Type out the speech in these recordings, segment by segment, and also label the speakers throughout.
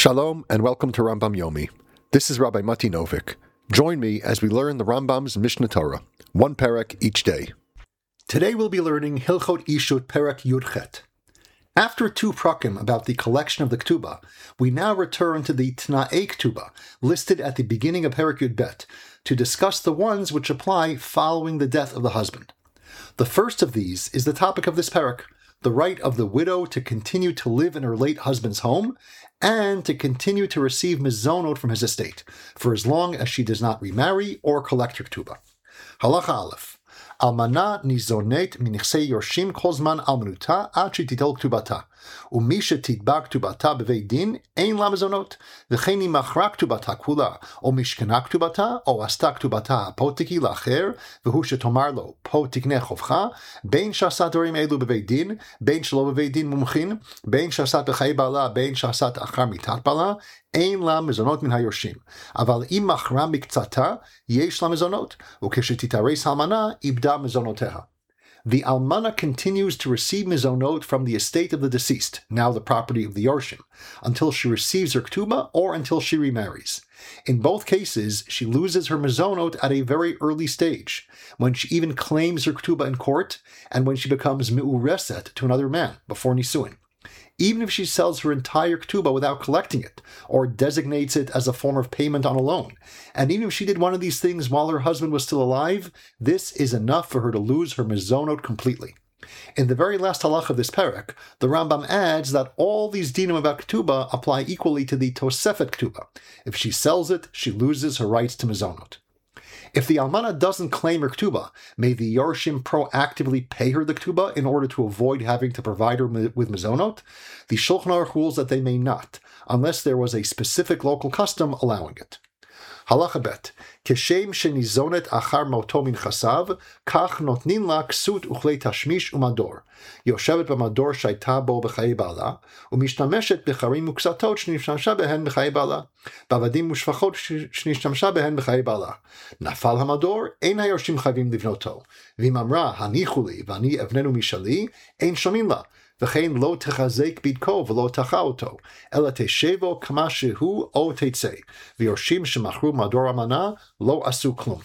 Speaker 1: Shalom and welcome to Rambam Yomi. This is Rabbi Mati Novik. Join me as we learn the Rambam's Mishnah Torah, one perek each day. Today we'll be learning Hilchot Ishut Perek Yudchet. After two prakim about the collection of the Ketubah, we now return to the Tna'ei Ketubah, listed at the beginning of Perek Yudbet, to discuss the ones which apply following the death of the husband. The first of these is the topic of this perek, the right of the widow to continue to live in her late husband's home and to continue to receive mizonot from his estate, for as long as she does not remarry or collect her ketubah. Halacha Aleph. Almana nizonet minichsei yorshim kol zman almanuta ad shetitel ketubata, umi shetitba ketubata bevei din ein la mizonot, v'chein im machra ketubata kula, o mishkena ketubata, o asta ketubata potiki lacher, v'hu shetomar lo potikne chovcha, bein shasat dorim elu bevei din, bein shelo bevei din mumchin, bein shasat b'chai bala, bein shasat achar mitat bala, ein la mizonot min hayorshim. Aval im machra miktzata, yesh la mizonot, ukeshetitarei almana ibda mizonoteha. The almana continues to receive mizonot from the estate of the deceased, now the property of the yorshim, until she receives her ketubah or until she remarries. In both cases, she loses her mizonot at a very early stage, when she even claims her ketubah in court, and when she becomes me'ureset to another man, before nisuin. Even if she sells her entire ketubah without collecting it, or designates it as a form of payment on a loan, and even if she did one of these things while her husband was still alive, this is enough for her to lose her mizonot completely. In the very last halach of this perek, the Rambam adds that all these dinim about ketubah apply equally to the tosefet ketubah. If she sells it, she loses her rights to mizonot. If the almana doesn't claim her ketubah, may the yorshim proactively pay her the ketubah in order to avoid having to provide her with mizonot? The Shulchan Aruch rules that they may not, unless there was a specific local custom allowing it. Halacha bet, Keshem shenizonet achar moto min chasav, kach notnin la ksut uchlei tashmish umador. Yoshevet b'mador shaita bo b'chayei bala, u'mishtameshet b'charim uksatot shnishtamsha behen b'chayei bala, b'avadim u'shfachot shnishtamsha behen b'chayei bala. Nafal hamador, ein hayorshim chayvim livnoto. V'im amra, hanichu li, v'ani evnenu mishali, ein shomin la. V'chein lo techazek bidko v'lo tacha oto, ela teshevo kama shehu o tetzei, v'yorshim shemachru mador amana lo asu klum.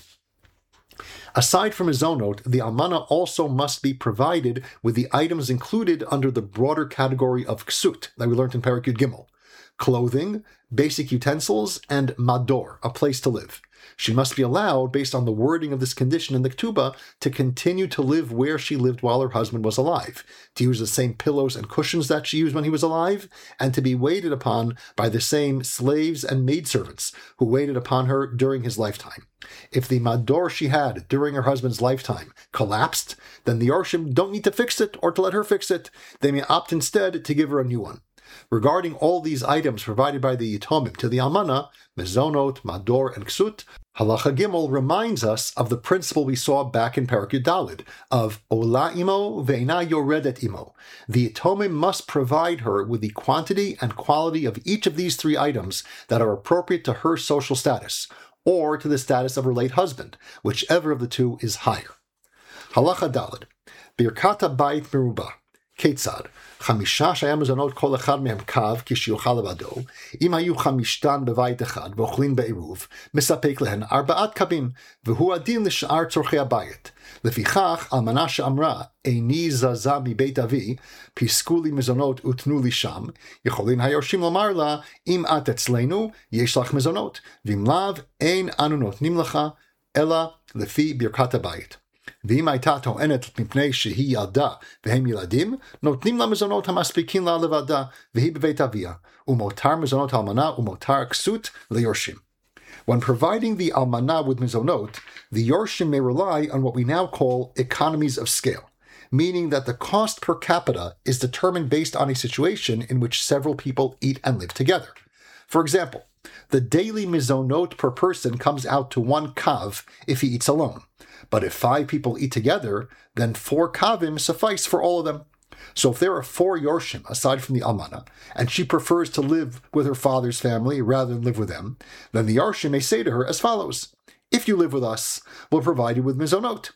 Speaker 1: Aside from mizonot, the almana also must be provided with the items included under the broader category of ksut that we learned in Perek Yud Gimel: clothing, basic utensils, and mador, a place to live. She must be allowed, based on the wording of this condition in the ketubah, to continue to live where she lived while her husband was alive, to use the same pillows and cushions that she used when he was alive, and to be waited upon by the same slaves and maidservants who waited upon her during his lifetime. If the mador she had during her husband's lifetime collapsed, then the yorshim don't need to fix it or to let her fix it. They may opt instead to give her a new one. Regarding all these items provided by the Yitomim to the almana, mizonot, mador, and ksut, Halacha Gimel reminds us of the principle we saw back in Perek Yud Daled of Ola imo ve'ina yoredet imo. The Yitomim must provide her with the quantity and quality of each of these three items that are appropriate to her social status, or to the status of her late husband, whichever of the two is higher. Halacha Daled, Birkat Bayit Merubah. Ketzad, חמישה שהיה מזונות כל אחד מהם קו כשיוכל לבדו, אם היו חמישתן בבית אחד ואוכלים בעירוב, מספק להן 4 קבים, והוא הדין לשאר צורכי הבית. לפיכך, אלמנה שאמרה, איני זזה מבית אבי, פסקו לי מזונות ותנו לי שם, יכולים היורשים לומר לה, אם את אצלנו, יש לך מזונות, ואם לאו, אין אנו נותנים לך, אלא לפי ברכת הבית. ואם הייתה טוענת מפני שהיא ילדה והם ילדים, נותנים לה מזונות המספיקים לה לבדה, והיא בבית אביה, ומותר מזונות אלמנה ומותר כסות ליורשים. When providing the almana with mizonot, the yorshim may rely on what we now call economies of scale, meaning that the cost per capita is determined based on a situation in which several people eat and live together. For example, the daily mizonot per person comes out to 1 kav if he eats alone. But if 5 people eat together, then 4 kavim suffice for all of them. So if there are 4 yorshim aside from the almana, and she prefers to live with her father's family rather than live with them, then the yorshim may say to her as follows: if you live with us, we'll provide you with mizonot.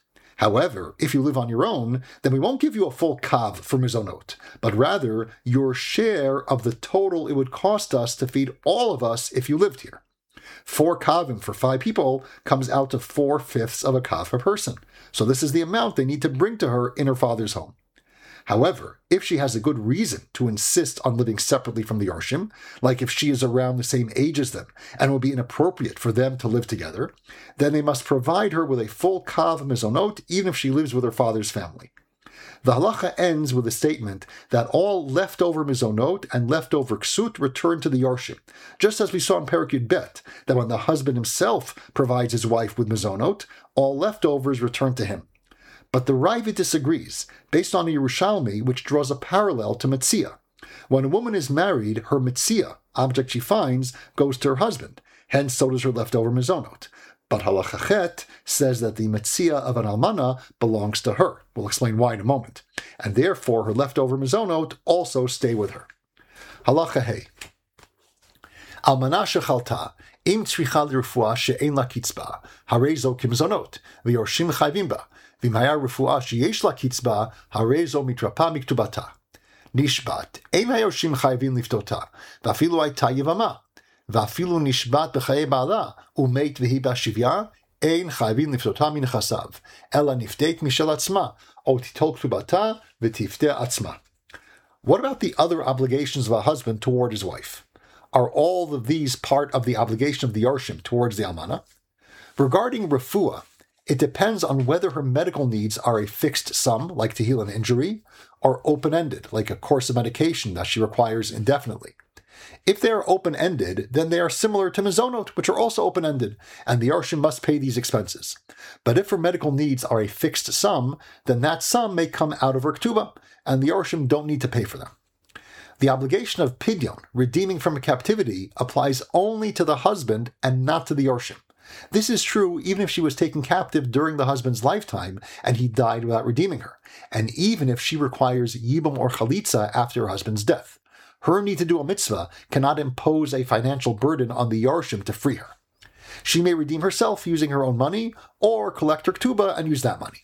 Speaker 1: However, if you live on your own, then we won't give you a full kav for mizonot, but rather your share of the total it would cost us to feed all of us if you lived here. 4 kavim for 5 people comes out to 4/5 of a kav per person. So this is the amount they need to bring to her in her father's home. However, if she has a good reason to insist on living separately from the Yarshim, like if she is around the same age as them and it will be inappropriate for them to live together, then they must provide her with a full kav mizonot even if she lives with her father's family. The halacha ends with a statement that all leftover mizonot and leftover ksut return to the Yarshim, just as we saw in Perek Yud Bet, that when the husband himself provides his wife with mizonot, all leftovers return to him. But the Ravid disagrees, based on the Yerushalmi, which draws a parallel to Metzia. When a woman is married, her Metzia, object she finds, goes to her husband, hence so does her leftover mizonot. But Halacha Chet says that the Metzia of an Almana belongs to her. We'll explain why in a moment. And therefore her leftover mizonot also stay with her. Halacha Hey. Almana shechalta, im tzricha l'refuah she'ein la kitzba, harei zo kimzonot, v'yorshim chayvim ba. ואם היה רפואה שיש לה קצבה, הרי זו מתרפא מכתובתה. נשבת, אין היורשים חייבים לפדותה, ואפילו הייתה יבמה, ואפילו נשבת בחיי בעלה, ומת והיא בשביה, אין חייבים לפדותה מנכסיו, אלא נפדית משל עצמה, או תיטול כתובתה ותפדה עצמה. What about the other obligations of a husband toward his wife? Are all of these part of the obligation of the Yarshim towards the Almana? Regarding refuah, it depends on whether her medical needs are a fixed sum, like to heal an injury, or open-ended, like a course of medication that she requires indefinitely. If they are open-ended, then they are similar to mizonot, which are also open-ended, and the Yarshim must pay these expenses. But if her medical needs are a fixed sum, then that sum may come out of her ketubah, and the Yarshim don't need to pay for them. The obligation of pidyon, redeeming from captivity, applies only to the husband and not to the Yarshim. This is true even if she was taken captive during the husband's lifetime and he died without redeeming her, and even if she requires yibum or chalitza after her husband's death. Her need to do a mitzvah cannot impose a financial burden on the Yarshim to free her. She may redeem herself using her own money, or collect her ketubah and use that money.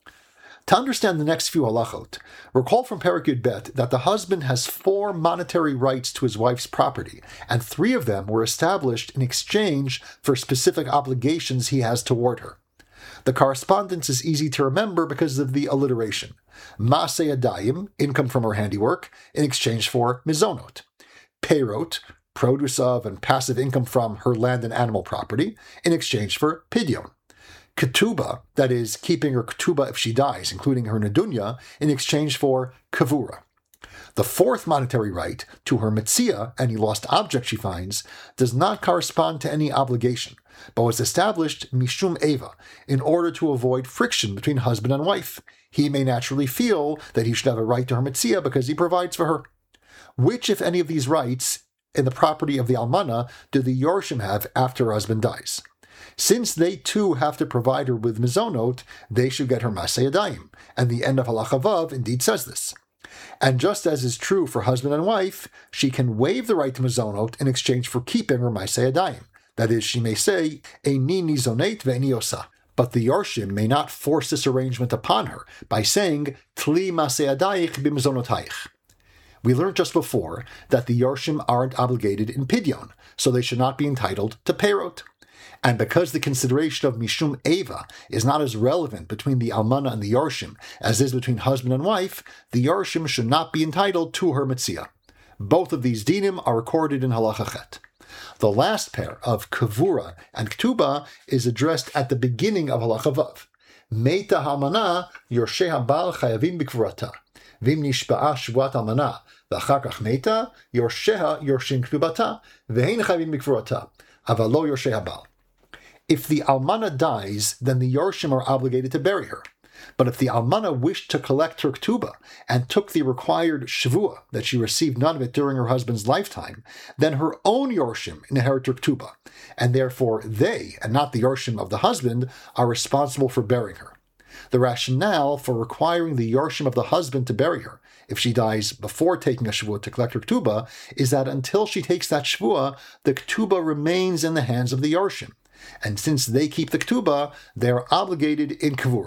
Speaker 1: To understand the next few halachot, recall from Perek Yud Bet that the husband has 4 monetary rights to his wife's property, and 3 of them were established in exchange for specific obligations he has toward her. The correspondence is easy to remember because of the alliteration. Maseh Yadayim, income from her handiwork, in exchange for mizonot. Peirot, produce of and passive income from her land and animal property, in exchange for pidyon. Ketubah, that is, keeping her ketubah if she dies, including her nedunya, in exchange for kavura. The 4th monetary right, to her metzia, any lost object she finds, does not correspond to any obligation, but was established mishum eva, in order to avoid friction between husband and wife. He may naturally feel that he should have a right to her metzia because he provides for her. Which, if any of these rights, in the property of the almana, do the Yarshim have after her husband dies? Since they too have to provide her with mizonot, they should get her maseh yadayim, and the end of halacha vav indeed says this. And just as is true for husband and wife, she can waive the right to mizonot in exchange for keeping her maseh yadayim. That is, she may say, eini nizonet ve'eni osa. But the Yarshim may not force this arrangement upon her by saying, tli maseh yadayich b'mizonotayich. We learned just before that the Yarshim aren't obligated in pidyon, so they should not be entitled to peirot. And because the consideration of Mishum Eva is not as relevant between the Almana and the Yarshim as is between husband and wife, the Yarshim should not be entitled to her Metzia. Both of these dinim are recorded in Halacha Chet. The last pair of Kavura and Ketubah is addressed at the beginning of Halacha Vav. Meita Halmana Yorshei Habal Chayavim B'Kvurata. Vim Nishba'a Shvuat Almana. V'achar kach Meita Yorsheha Yorshim Ketubata. V'hein Chayavim B'Kvurata. Aval lo Yorshei Habal. If the almana dies, then the Yarshim are obligated to bury her. But if the almana wished to collect her ketubah and took the required shvuah that she received none of it during her husband's lifetime, then her own Yarshim inherit her ketubah, and therefore they, and not the Yarshim of the husband, are responsible for burying her. The rationale for requiring the Yarshim of the husband to bury her, if she dies before taking a shvuah to collect her ketubah, is that until she takes that shvuah, the ketubah remains in the hands of the Yarshim. And since they keep the ketubah, they are obligated in kavura.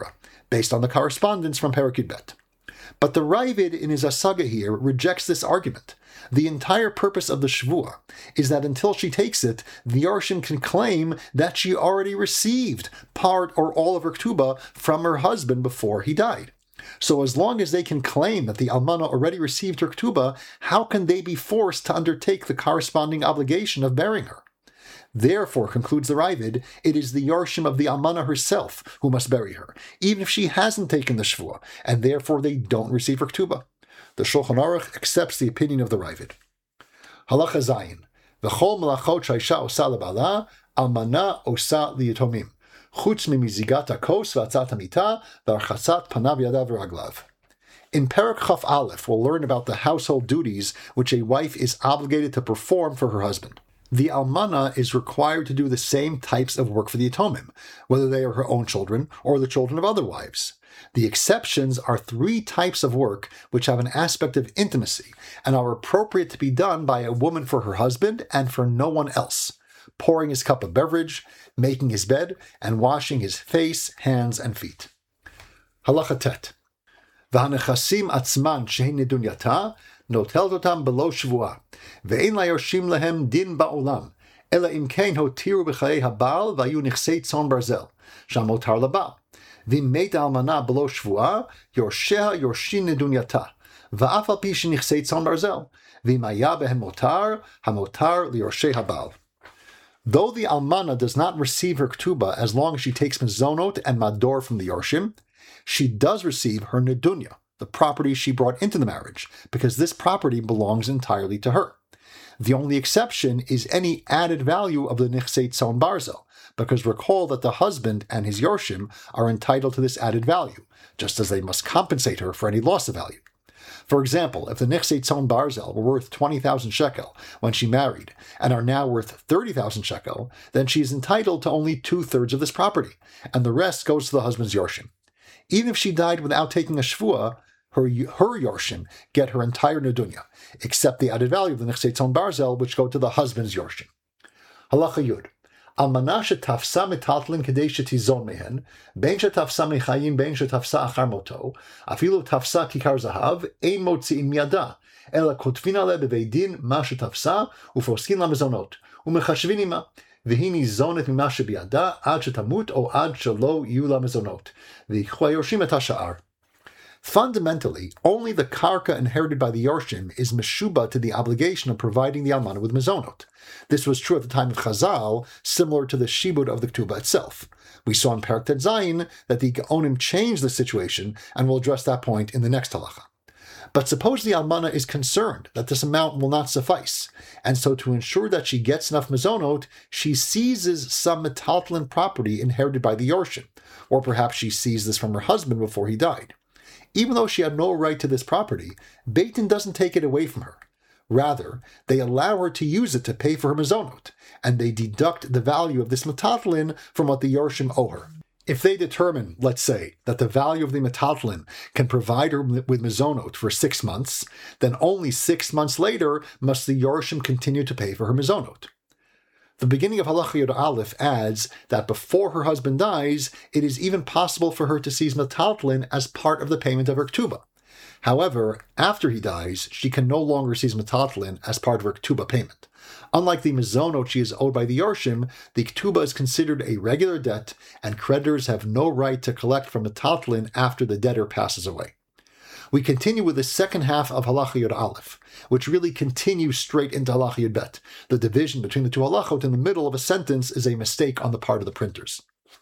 Speaker 1: based on the correspondence from Perek Yud Bet. But the Ravid in his Asaga here rejects this argument. The entire purpose of the Shvuah is that until she takes it, the Yarshim can claim that she already received part or all of her Ketubah from her husband before he died. So as long as they can claim that the Almana already received her Ketubah, how can they be forced to undertake the corresponding obligation of burying her? Therefore, concludes the Ravid, it is the Yarshim of the Almana herself who must bury her, even if she hasn't taken the Shvuah, and therefore they don't receive her Ketubah. The Shulchan Aruch accepts the opinion of the Ravid. Halacha Zayin. V'chol melachot sh'aisha osa lebala, almana osa liyatomim. Chutz mimizigat hakos v'atzat hamita v'archatzat panav yadav v'raglav. In Perek Chaf Aleph, we'll learn about the household duties which a wife is obligated to perform for her husband. The almana is required to do the same types of work for the yatomim, whether they are her own children or the children of other wives. The exceptions are 3 types of work which have an aspect of intimacy and are appropriate to be done by a woman for her husband and for no one else: pouring his cup of beverage, making his bed, and washing his face, hands, and feet. Halacha Tet. V'hanechasim atzman shehin nedunyata notelt otam below shvuah ve'ein layoshim lehem din ba'olam ela im kein hotiru b'chayei habal v'ayu nichsei tzon barzel shamotar labal v'im meit almana below shvuah yorsheha yorshin nedunyata va'af al pi shenichsei tzon barzel v'im haya behem motar hamotar liyorshei habal. Though the almana does not receive her ketubah as long as she takes mezonot and mador from the yorshim, she does receive her nedunya, the property she brought into the marriage, because this property belongs entirely to her. The only exception is any added value of the nichsei tzon barzel, because recall that the husband and his yorshim are entitled to this added value, just as they must compensate her for any loss of value. For example, if the nichsei tzon barzel were worth 20,000 shekel when she married and are now worth 30,000 shekel, then she is entitled to only 2/3 of this property, and the rest goes to the husband's yorshim. Even if she died without taking a shvuah, her yorshim get her entire nedunya, except the added value of the nichsei tzon barzel, which go to the husband's yorshim. Halacha Yud. Almana shetafsa metatlin kedei shetizon mehen, ben shetafsa mechayim ben shetafsa achar moto, afilu tafsa kikar zahav, ein motzi'in miyada, ela kotvin ale bevei din ma shetafsa, ufoskin la mezonot, umechashvin ima, v'hini zonet mima shebiyada, ad shetamut o ad shelo yu la mezonot, v'yichua yorshim et hasha'ar. Fundamentally, only the karka inherited by the Yorshim is meshuba to the obligation of providing the almana with mezonot. This was true at the time of Chazal, similar to the shibud of the ketubah itself. We saw in Perek Tet Zayin that the Gaonim changed the situation, and we'll address that point in the next halacha. But suppose the almana is concerned that this amount will not suffice, and so to ensure that she gets enough mezonot, she seizes some metaltlin property inherited by the Yorshim, or perhaps she seized this from her husband before he died. Even though she had no right to this property, Beit Din doesn't take it away from her. Rather, they allow her to use it to pay for her mezonot, and they deduct the value of this metaltlin from what the Yorshim owe her. If they determine, let's say, that the value of the metaltlin can provide her with mezonot for 6 months, then only 6 months later must the Yorshim continue to pay for her mezonot. The beginning of Halacha Yud Aleph adds that before her husband dies, it is even possible for her to seize metaltlin as part of the payment of her ketubah. However, after he dies, she can no longer seize metaltlin as part of her ketubah payment. Unlike the mezonot she is owed by the Yorshim, the ketubah is considered a regular debt, and creditors have no right to collect from metaltlin after the debtor passes away. We continue with the second half of Halacha Yud Aleph, which really continues straight into Halacha Yud Bet. The division between the two halachot in the middle of a sentence is a mistake on the part of the printers.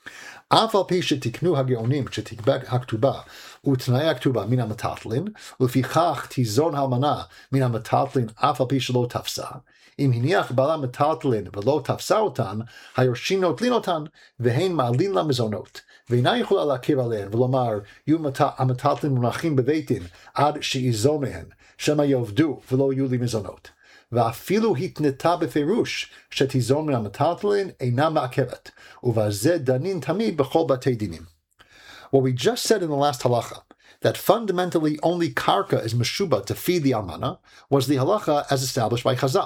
Speaker 1: Af al pi shetiknu hageonim shetikbek haktuba utnai haktuba min ha'metatlin ulefichach tizon halmana min ha'metatlin af al pi shelo tafsa im hiniach bala metatlin velo tafsa otan hayorshin notlin otan vehein ma'alin la mezonot ואינה יכולה להכיר עליהן ולומר, יהיו המטלטלין מונחים בבית דין עד שיזון מהן, שמא יעבדו ולא יהיו לי מזונות. ואפילו התנתה בפירוש שתיזון מן המטלטלין אינה מעכבת, ובזה דנין תמיד בכל בתי דינים. What we just said in the last halacha, that fundamentally only karka is meshuba to feed the almana, was the halacha as established by Chazal.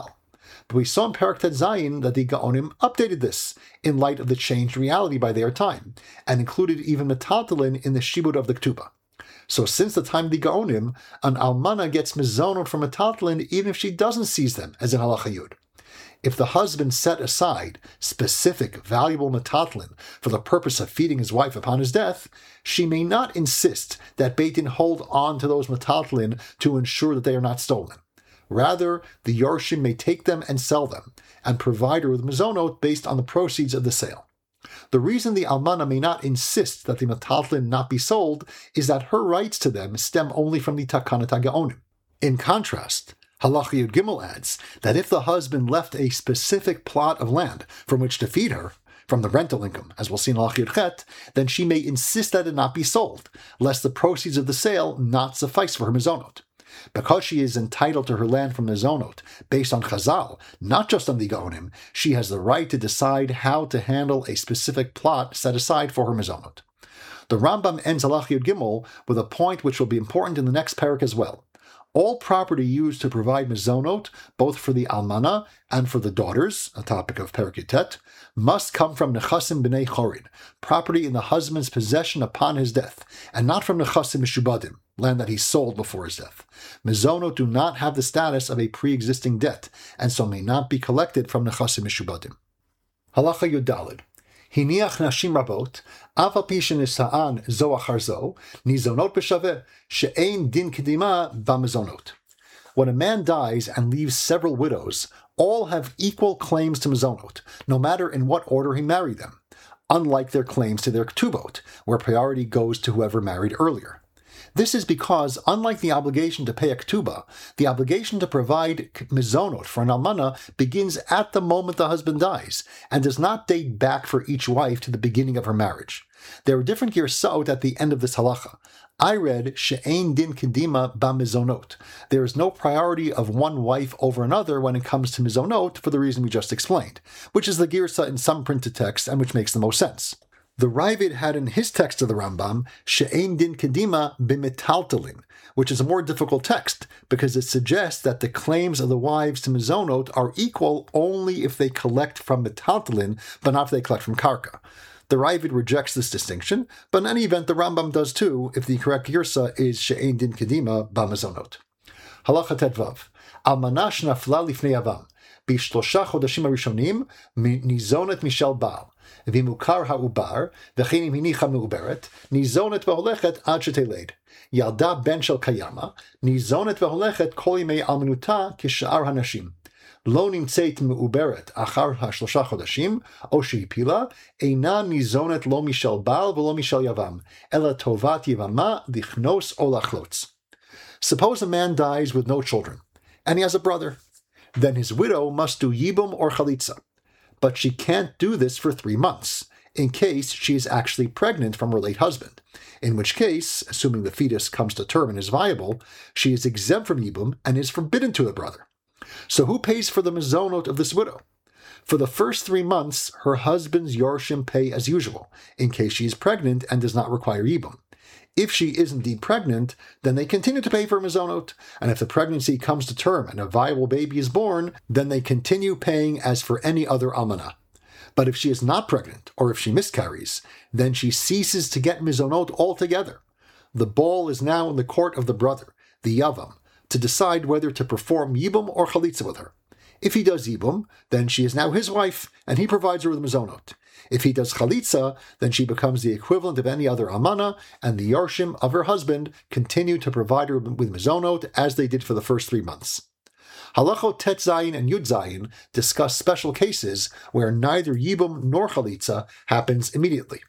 Speaker 1: But we saw in Perek Tet Zayin that the Gaonim updated this in light of the changed reality by their time, and included even metaltalin in the shibud of the Ketubah. So since the time of the Gaonim, an almana gets mizonot from metaltalin even if she doesn't seize them, as in Halacha Yud. If the husband set aside specific, valuable metaltalin for the purpose of feeding his wife upon his death, she may not insist that Beit Din hold on to those metaltalin to ensure that they are not stolen. Rather, the Yorshim may take them and sell them, and provide her with mizonot based on the proceeds of the sale. The reason the almana may not insist that the metaltalin not be sold is that her rights to them stem only from the takanat hagaonim. In contrast, Halacha Yud Gimel adds that if the husband left a specific plot of land from which to feed her, from the rental income, as we'll see in Halacha Yud Chet, then she may insist that it not be sold, lest the proceeds of the sale not suffice for her mizonot. Because she is entitled to her land from mizonot, based on Chazal, not just on the Gaonim, she has the right to decide how to handle a specific plot set aside for her mizonot. The Rambam ends Halacha Yud Gimel with a point which will be important in the next parak as well. All property used to provide mizonot, both for the almana and for the daughters, a topic of Perek Yud Tet, must come from nechasim b'nei chorin, property in the husband's possession upon his death, and not from nechasim mishubadim, land that he sold before his death. Mizonot do not have the status of a pre-existing debt, and so may not be collected from nechasim mishubadim. Halacha Yud Daled. Hiniach nashim rabot, af al pi shenisa'an zo achar zo, nizonot b'shaveh, she'ein din kedima b'mizonot. When a man dies and leaves several widows, all have equal claims to mizonot, no matter in what order he married them, unlike their claims to their ketubot, where priority goes to whoever married earlier. This is because, unlike the obligation to pay a ketubah, the obligation to provide mizonot for an almana begins at the moment the husband dies, and does not date back for each wife to the beginning of her marriage. There are different girsot at the end of this halacha. I read, she'ein din kedima b'mizonot. There is no priority of one wife over another when it comes to mizonot for the reason we just explained, which is the girsa in some printed text and which makes the most sense. The Ravid had in his text of the Rambam, she'ein din kedima b'metaltalin, which is a more difficult text, because it suggests that the claims of the wives to mizonot are equal only if they collect from metaltalin, but not if they collect from karka. The Ravid rejects this distinction, but in any event, the Rambam does too, if the correct girsa is she'ein din kedima b'mizonot. Halacha Tetvav. Almana shnafla lifnei avam, b'shlosha chodashim harishonim, nizonet mishel baal. V'imukar ha'ubar, v'chein im hinicha me'uberet, nizonet v'holechet ad sheteled. Yalda ben shel kayama, nizonet v'holechet kol yimei almenuta k'sha'ar hanashim. Lo nimtzeit me'uberet achar ha'shlosha chodashim, o she'ipila, eina nizonet lo mishel baal v'lo mishel yavam, ela tovat yivama lichnos o lachlotz. Suppose a man dies with no children, and he has a brother. Then his widow must do yibum or chalitza. But she can't do this for 3 months, in case she is actually pregnant from her late husband, in which case, assuming the fetus comes to term and is viable, she is exempt from yibum and is forbidden to the brother. So who pays for the mizonot of this widow? For the first 3 months, her husband's yorshim pay as usual, in case she is pregnant and does not require yibum. If she is indeed pregnant, then they continue to pay for mizonot, and if the pregnancy comes to term and a viable baby is born, then they continue paying as for any other almana. But if she is not pregnant, or if she miscarries, then she ceases to get mizonot altogether. The ball is now in the court of the brother, the yavam, to decide whether to perform yibum or chalitza with her. If he does yibum, then she is now his wife, and he provides her with mizonot. If he does chalitza, then she becomes the equivalent of any other almana, and the yarshim of her husband continue to provide her with mizonot as they did for the first 3 months. Halachot Tet Zayin and Yud Zayin discuss special cases where neither yibum nor chalitza happens immediately.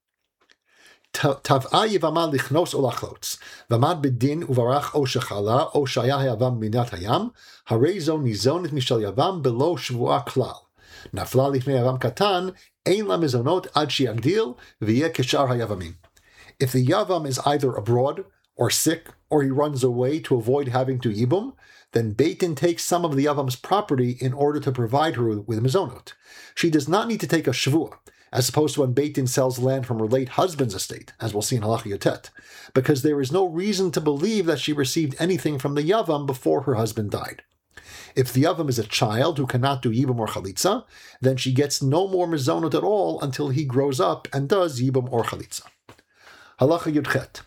Speaker 1: Tav'a yivama lichnos o lachlotz, v'amad b'din uvarach o shechala o shaya hayavam minat hayam, harei zo nizonet mishel yavam below shvuah klal. Nafla lifnei yavam katan, ein la mizonot ad shiagdil, v'yeh keshar hayavamim. If the yavam is either abroad, or sick, or he runs away to avoid having to yibum, then Beit Din takes some of the yavam's property in order to provide her with mizonot. She does not need to take a shvuah, as opposed to when Beit Din sells land from her late husband's estate, as we'll see in Halacha Yud Tet, because there is no reason to believe that she received anything from the yavam before her husband died. If the Yavam is a child who cannot do Yibum or Chalitza, then she gets no more Mezonot at all until he grows up and does Yibum or Chalitza. Halacha Yudchet.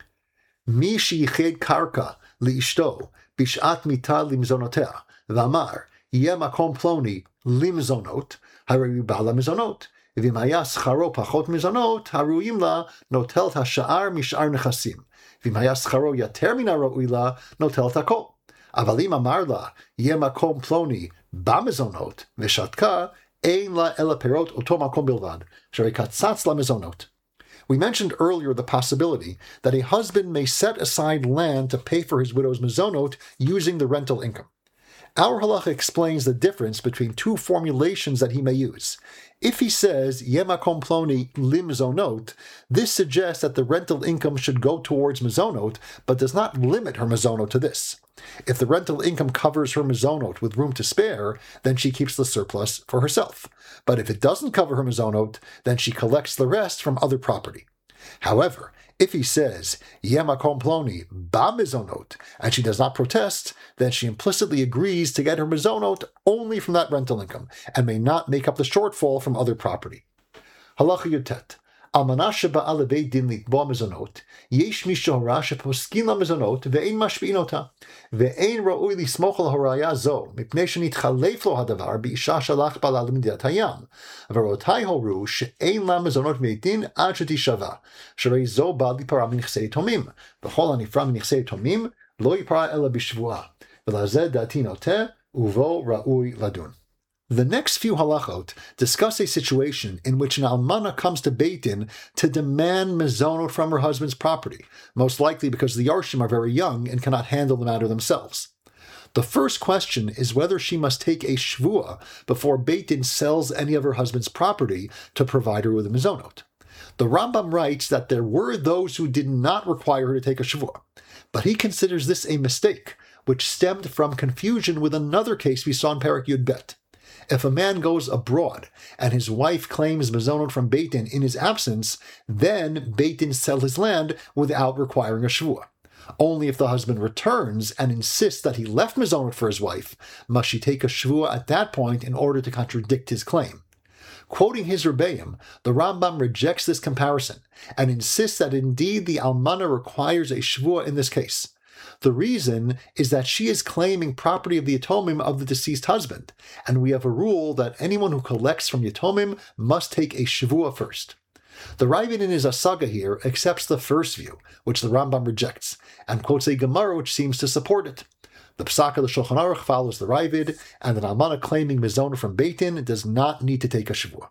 Speaker 1: Mi sheyichid karka liishto bishat mita limzonotea v'amar yeh makom ploni limzonot harei bala mizonot v'im haya scharo pachot mizonot haruim la notelt hasha'ar mish'ar nechasim v'im haya scharo yater min ha'ra'ui la notelt hakol אבל אם אמר לה, יהיה מקום פלוני במזונות, ושתקה, אין לה אלא פירות אותו מקום בלבד, שהרי קצץ למזונות. We mentioned earlier the possibility that a husband may set aside land to pay for his widow's mezonot using the rental income. Our halacha explains the difference between two formulations that he may use. If he says, Yeh makom ploni limzonot, this suggests that the rental income should go towards mezonot, but does not limit her mezonot to this. If the rental income covers her mezonot with room to spare, then she keeps the surplus for herself. But if it doesn't cover her mezonot, then she collects the rest from other property. However, if he says, Yeh makom ploni ba mezonot, and she does not protest, then she implicitly agrees to get her mezonot only from that rental income, and may not make up the shortfall from other property. Halacha Yutet. Almana שבאה לבית דין לתבוע מזונות, יש מי שהורה שפוסקים לה מזונות ואין משפיעין אותה, ואין ראוי לסמוך על הוראה זו, מפני שנתחלף לו הדבר באישה שלח בעלה למדינת הים, ורבותיי הורו שאין לה מזונות בית דין עד שתישבע, שהרי זו בא להיפרע מנכסי יתומים, וכל הנפרע מנכסי יתומים לא ייפרע אלא בשבועה, ולזה דעתי נוטה, ובו ראוי לדון. The next few halachot discuss a situation in which an almana comes to Beit Din to demand mezonot from her husband's property, most likely because the Yarshim are very young and cannot handle the matter themselves. The first question is whether she must take a shvua before Beit Din sells any of her husband's property to provide her with a mezonot. The Rambam writes that there were those who did not require her to take a shvua, but he considers this a mistake, which stemmed from confusion with another case we saw in Perek Yud Bet. If a man goes abroad and his wife claims mezonot from Beit Din in his absence, then Beit Din sells his land without requiring a shvua. Only if the husband returns and insists that he left mezonot for his wife, must she take a shvua at that point in order to contradict his claim. Quoting his Rebbeim, the Rambam rejects this comparison and insists that indeed the almana requires a shvua in this case. The reason is that she is claiming property of the Yatomim of the deceased husband, and we have a rule that anyone who collects from Yatomim must take a Shavua first. The Ravid in his Asaga here accepts the first view, which the Rambam rejects, and quotes a Gemara which seems to support it. The Pesach of the Shulchan Aruch follows the Ravid, and an almana claiming mezonah from Beit Din does not need to take a Shavua.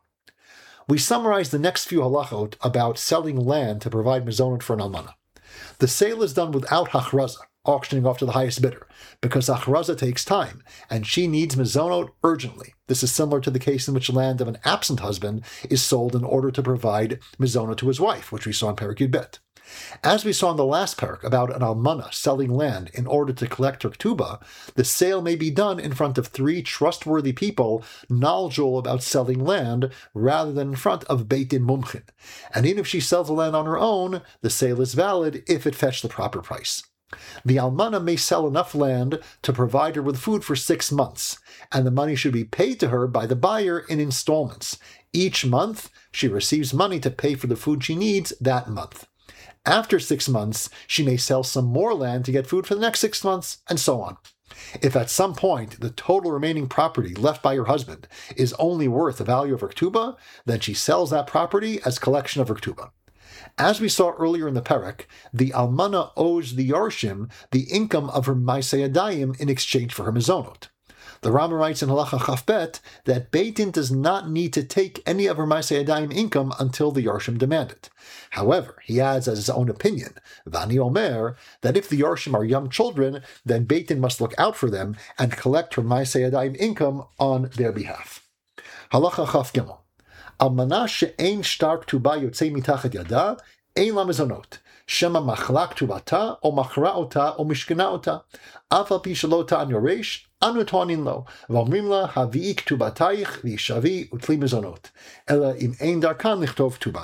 Speaker 1: We summarize the next few halachot about selling land to provide mezonot for an almana. The sale is done without hachraza, auctioning off to the highest bidder, because hachraza takes time, and she needs mezonot urgently. This is similar to the case in which land of an absent husband is sold in order to provide mezonot to his wife, which we saw in Perek Yud Bet. As we saw in the last parak about an almana selling land in order to collect her ketubah, the sale may be done in front of three trustworthy people knowledgeable about selling land rather than in front of Beit Din mumchin. And even if she sells the land on her own, the sale is valid if it fetched the proper price. The almana may sell enough land to provide her with food for 6 months, and the money should be paid to her by the buyer in installments. Each month, she receives money to pay for the food she needs that month. After 6 months, she may sell some more land to get food for the next 6 months, and so on. If at some point the total remaining property left by her husband is only worth the value of her ketubah, then she sells that property as collection of her ketubah. As we saw earlier in the Perek, the almana owes the Yarshim the income of her Maaseh Yadayim in exchange for her mezonot. The Rambam writes in Halacha Chaf Bet that Beit Din does not need to take any of her Maaseh Yadayim income until the Yarshim demand it. However, he adds as his own opinion, Vani Omer, that if the Yarshim are young children, then Beit Din must look out for them and collect her Maaseh Yadayim income on their behalf. Halacha Chaf Gimel. Almana she'ein shtar k'tuba yotzei mitachat yada, ein la mezonot. Shema machla ktubata, o machra ota, o mishkena ota. Af al pi shelo ta'an yoresh, anu to'anin lo. V'omrim la havi'i ktubatayich v'yishavi utli mezonot. Ela im ein darkan lichtov ktuba.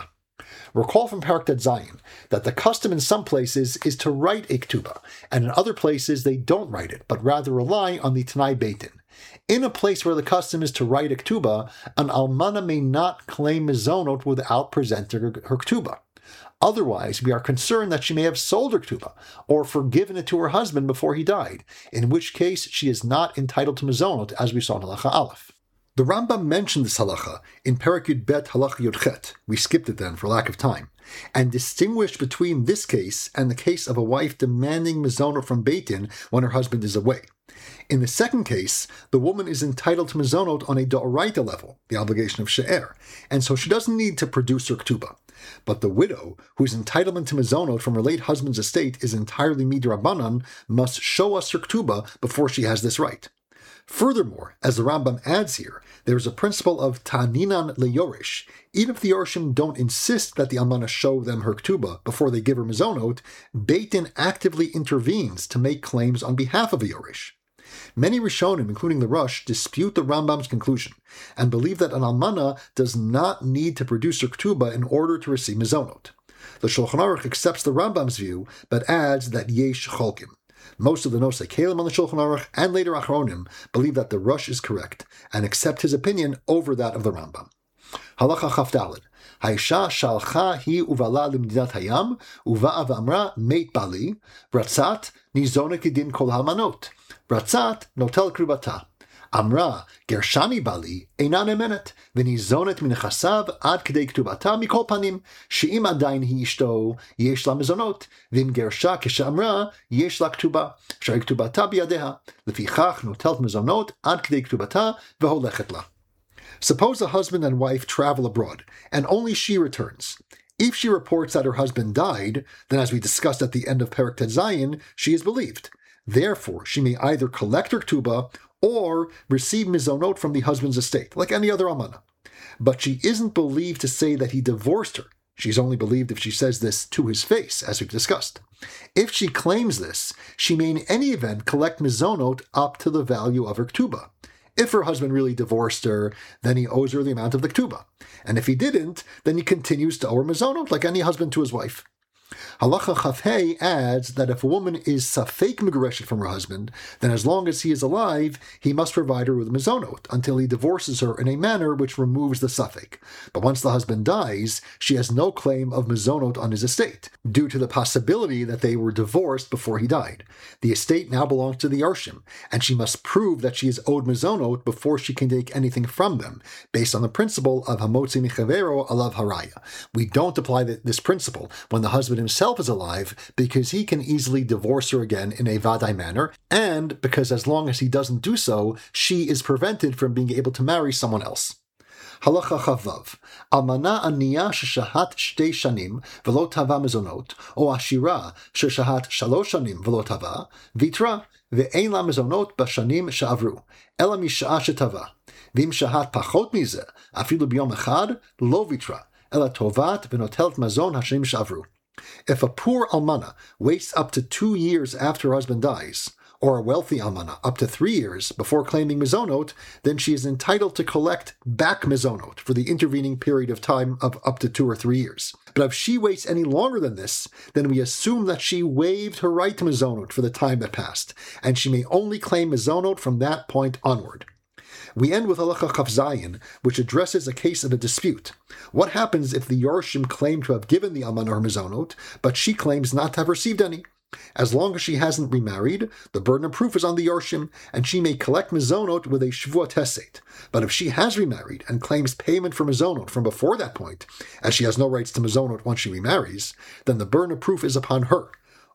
Speaker 1: Recall from Parak Tet Zayin that the custom in some places is to write a ketubah, and in other places they don't write it, but rather rely on the Tanai Beit Din. In a place where the custom is to write a ketubah, an almana may not claim mizonot without presenting her ketubah. Otherwise, we are concerned that she may have sold her ketubah, or forgiven it to her husband before he died, in which case she is not entitled to mizonot, as we saw in Halacha Aleph. The Rambam mentioned this halacha in Perek Yud Bet Halacha Yud Chet, we skipped it then for lack of time, and distinguished between this case and the case of a wife demanding mizonot from Beit Din when her husband is away. In the second case, the woman is entitled to mizonot on a d'oraita level, the obligation of she'er, and so she doesn't need to produce her ketubah. But the widow, whose entitlement to mizonot from her late husband's estate is entirely midrabanan, must show us her ketubah before she has this right. Furthermore, as the Rambam adds here, there is a principle of ta'ninan leyorish. Even if the Yorshim don't insist that the almana show them her ketubah before they give her mizonot, Beit Din actively intervenes to make claims on behalf of a Yorish. Many Rishonim, including the Rush, dispute the Rambam's conclusion and believe that an almana does not need to produce her ketubah in order to receive mizonot. The Shulchan Aruch accepts the Rambam's view, but adds that yesh cholkim. Most of the Nosei Kelim on the Shulchan Aruch and later Achronim believe that the Rush is correct and accept his opinion over that of the Rambam. Halacha Chaf Daled. Haisha shalcha hi uvala limdidat hayam uva'a v'amra meit bali bratzat nizonek idin kol halmanot bratzat notel krubata amra gershani bali eina nemenet v'nizonet min chasav ad k'dei ktubata mikol panim she'im adayin hi ishto yesh la mezonot v'im gersha keshe'amra yesh la ktuba shari ktubata biyadeha lefichach notelt mezonot ad k'dei ktubata v'holechet la. Suppose a husband and wife travel abroad, and only she returns. If she reports that her husband died, then as we discussed at the end of Perek Tet Zayin, she is believed. Therefore, she may either collect her ketubah or receive mizonot from the husband's estate, like any other almana. But she isn't believed to say that he divorced her. She's only believed if she says this to his face, as we've discussed. If she claims this, she may in any event collect mizonot up to the value of her ketubah. If her husband really divorced her, then he owes her the amount of the ketubah. And if he didn't, then he continues to owe her mizonot like any husband to his wife. Halacha Chaf Hei adds that if a woman is safek megureshet from her husband, then as long as he is alive, he must provide her with mizonot until he divorces her in a manner which removes the safek. But once the husband dies, she has no claim of mizonot on his estate, due to the possibility that they were divorced before he died. The estate now belongs to the Yarshim, and she must prove that she is owed mizonot before she can take anything from them, based on the principle of hamotzi michavero alav haraya. We don't apply this principle when the husband himself is alive, because he can easily divorce her again in a vadai manner, and because as long as he doesn't do so, she is prevented from being able to marry someone else. Halacha Chavav. Almana aniya sheshahat shtei shanim v'lo tava mezonot, o ashira sheshahat shalosh shanim v'lo tava, vitra ve'ein la mezonot bashanim she'avru, ela misha'a shetava. V'im shahat pachot mize, afilu b'yom echad, lo vitra, ela tovat v'notelt mazon hashem she'avru. If a poor almana waits up to 2 years after her husband dies, or a wealthy almana up to 3 years before claiming mizonot, then she is entitled to collect back mizonot for the intervening period of time of up to 2 or 3 years. But if she waits any longer than this, then we assume that she waived her right to mizonot for the time that passed, and she may only claim mizonot from that point onward. We end with Halacha Chaf Zayin, which addresses a case of a dispute. What happens if the Yorshim claim to have given the almana her mizonot, but she claims not to have received any? As long as she hasn't remarried, the burden of proof is on the Yorshim, and she may collect mizonot with a shvuat hesed. But if she has remarried and claims payment for mizonot from before that point, as she has no rights to mizonot once she remarries, then the burden of proof is upon her.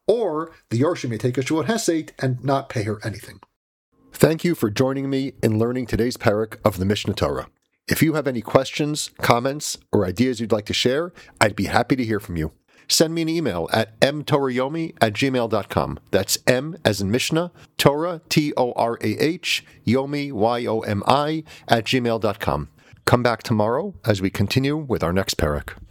Speaker 1: Or the Yorshim may take a shvuat hesed and not pay her anything.
Speaker 2: Thank you for joining me in learning today's parak of the Mishnah Torah. If you have any questions, comments, or ideas you'd like to share, I'd be happy to hear from you. Send me an email at mtorayomi@gmail.com. That's M as in Mishnah, Torah, Torah, Yomi, Yomi, @gmail.com. Come back tomorrow as we continue with our next parak.